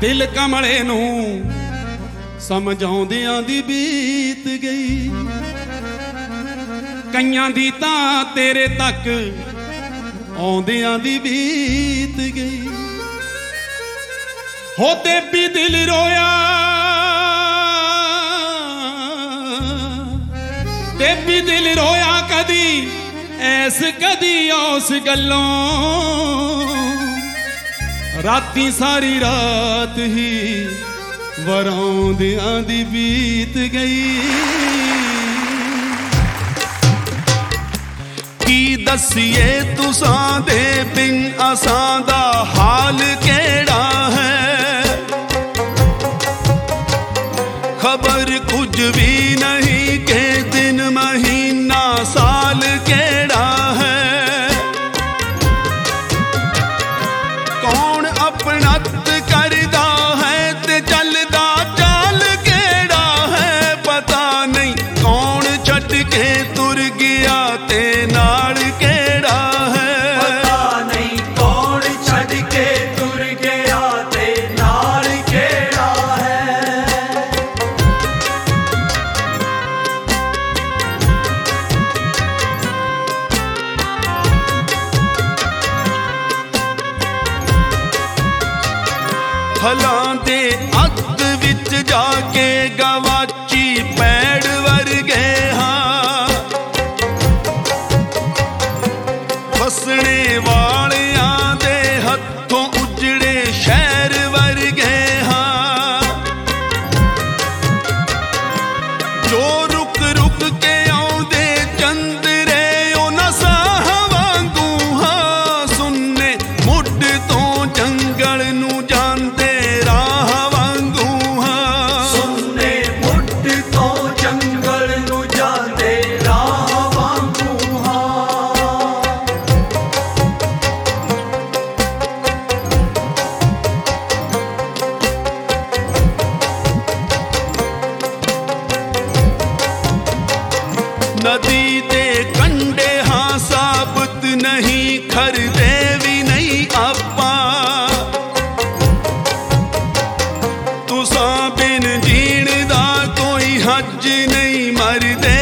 ਦਿਲ ਕਮਲੇ ਨੂੰ ਸਮਝਾਉਂਦਿਆਂ ਦੀ ਬੀਤ ਗਈ। ਕਈਆਂ ਦੀ ਤਾਂ ਤੇਰੇ ਤੱਕ ਆਉਂਦਿਆਂ ਦੀ ਬੀਤ ਗਈ। ਹੋ ਤੇ ਵੀ ਦਿਲ ਰੋਇਆ, ਤੇ ਵੀ ਦਿਲ ਰੋਇਆ ਕਦੀ ਐਸ ਕਦੀ ਉਸ ਗੱਲੋਂ। ਰਾਤੀ ਸਾਰੀ ਰਾਤ ਹੀ ਵਰਾਉਂਦਿਆਂ ਦੀ ਬੀਤ ਗਈ। ਕੀ ਦਸੀਏ ਤੁਸਾਂ ਦੇ ਬਿਨ ਅਸਾਂ ਦਾ ਹਾਲ ਕਿਹੜਾ ਹੈ। ਖਬਰ ਕੁਝ ਵੀ ਨਹੀਂ ਕਿ ਦਿਨ ਮਹੀਨਾ ਸਾਲ ਕਿਹੜਾ ਹੈ। ਕੌਣ ਆਪਣਤ ਕਰਦਾ ਹੈ ਤੇ ਚੱਲਦਾ ਚਾਲ ਕਿਹੜਾ ਹੈ। ਪਤਾ ਨਹੀਂ ਕੌਣ ਛੱਡ ਕੇ ਤੁਰ ਗਿਆ ਤੇ ਨਾਲ ਕਿਹੜਾ ਹੈ। ਪਤਾ ਨਹੀਂ ਕੌਣ ਛੱਡ ਕੇ ਤੁਰ ਗਿਆ ਤੇ ਨਾਲ ਕਿਹੜਾ ਹੈ। ਫਲਾਂ ਦੇ ਅੱਧ ਵਿੱਚ ਜਾ ਕੇ ਗਵਾਚੀ ਪੈੜ ਵਰਗੇ ਹਾਂ। ਵਸਣੇ ਵਾਲਿਆਂ ਦੇ ਹੱਥੋਂ ਉਜੜੇ ਸ਼ਹਿਰ ਵਰਗੇ ਹਾਂ। ਜੋ ਰੁਕ ਰੁਕ ਕੇ ਆਉਂਦੇ ਚੰਦਰੇ ਉਹਨਾਂ ਸਾਹ ਵਾਂਗੂ ਹਾਂ। ਸੁੰਨੇ ਮੁੱਢ ਤੋਂ ਜੰਗਲ ਨੂੰ ਜਾਂਦੇ ਰਾਹ ਵਾਂਗੂ ਹਾਂ। ਸੁੰਨੇ ਮੁੱਢ ਤੋਂ ਜੰਗਲ ਨੂੰ ਜਾਂਦੇ ਰਾਹ ਵਾਂਗੂ ਹਾਂ। ਨਦੀ ਦੇ ਕੰਢੇ ਹਾਂ ਸਾਬਤ ਨਹੀਂ ਖਰਦੇ ਵੀ ਨਹੀਂ ਆਪਾਂ। ਤੁਸਾਂ ਬਿਨ ਜੀਣ ਦਾ ਕੋਈ ਹੱਜ ਨਹੀਂ ਮਰਦੇ